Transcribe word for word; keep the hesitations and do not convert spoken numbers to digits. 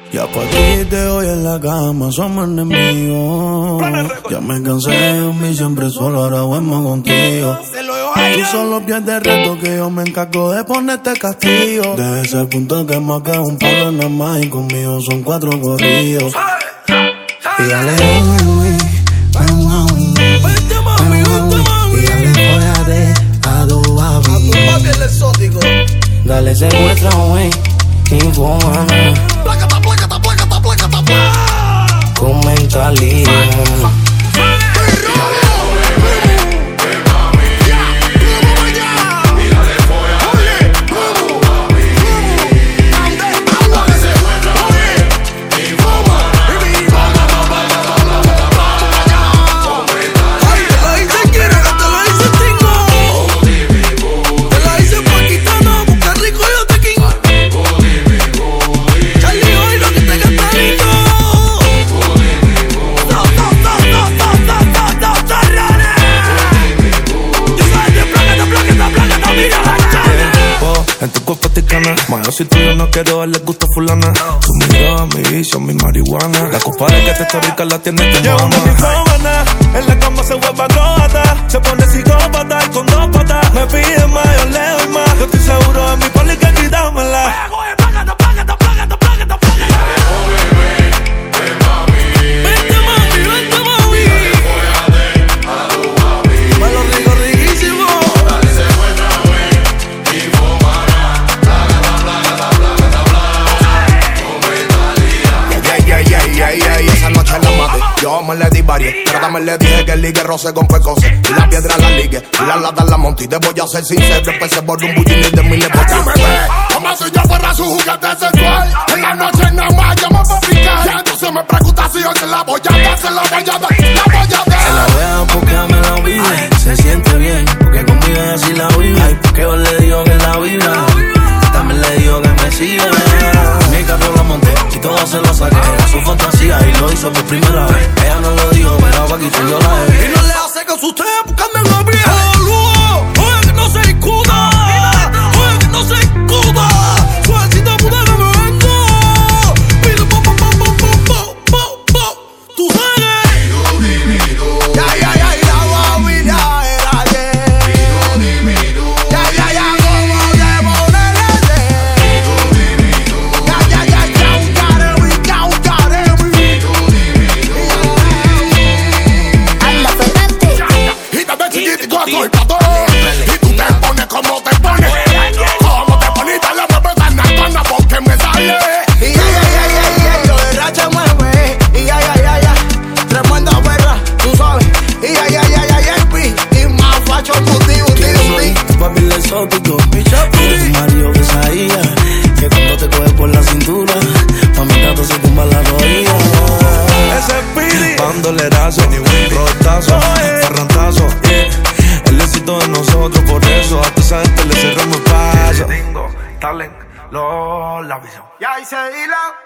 Ya pa' ti te hoy en la cama somos enemigos. Ya me cansé de mí siempre solo, ahora vuelvo contigo. Tú solo pierdes reto que yo me encargo de ponerte castigo. Desde ese punto que más que un palo nada más y conmigo son cuatro corridos. Y dale, uy, ven mami, ven mami, y dale, fóllate a tu papi. A tu papi el exótico. Dale, secuestra, güey, infómame. Plácata, plácata, plácata, plácata, plácata. Con mentalidad. En tu cuerpo te cana, más si tú yo no quiero, a él les gusta fulana. Tu mirada, mi vicio, mi marihuana. La copa de que te está rica la tiene tu mamá. Mi sábana, en la cama se vuelve acróbata. Se pone psicópata y con dos patas. Me pide más, yo le doy más. Yo estoy seguro de mi poli que quitármela. Yo me le di varias, pero también le dije que el ligue roce con pecose. Y la piedra la ligue, y la lata la monte. Y te voy a ser sincero, empecé por un bullín de mil épocas. Ella me ve como si yo fuera su juguete sexual. En la noche nada más yo me voy a picar. Y entonces me pregunta si yo se la voy a dar, se la voy a dar, la voy a dar. Se la veo porque me la vive, se siente bien, porque conmigo es así la vive. Ay, porque yo le digo que la vive, también le digo que me sigue. Mi carro la monté y todo se lo saqué. Era su fantasía y lo hizo por primera vez. Ella no lo dijo, pero pa' aquí yo la dejé. Y no le hace caso a usted buscando en la vieja. Oye, que no se escuda. Oye, que no se escuda. Suavecita puta que me vengo. Pide po, po, po, po, po, po, po. Tú sabes. Ya, ya, ya, y la guavilla era ayer. Ya, ya, ya, como te ponerle. Ya, ya, ya, ya, un caremi, ya, un caremi. Anda, Fernández. Y desde chiquitico estoy pa' todo. Y tú te pones como te pones. Como te pones y te la mueves tan nalgona porque me sale. Y ya, ya, ya, ya, ya, yo de racha mueve. Y ya, ya, ya, ya, tremenda perra, tú sabes. Y ya, ya, ya, ya, ya, y y más facho, puti, puti, puti. Tu papi el exótico, el Mario que sabía que cuando te coge por la cintura, mami gato se tumba la rodilla. Ese pidi, bandolerazo, rotazo, ferrantazo, yeah. El éxito de nosotros, por eso a esa gente le cerramos el paso. Ya hice hila.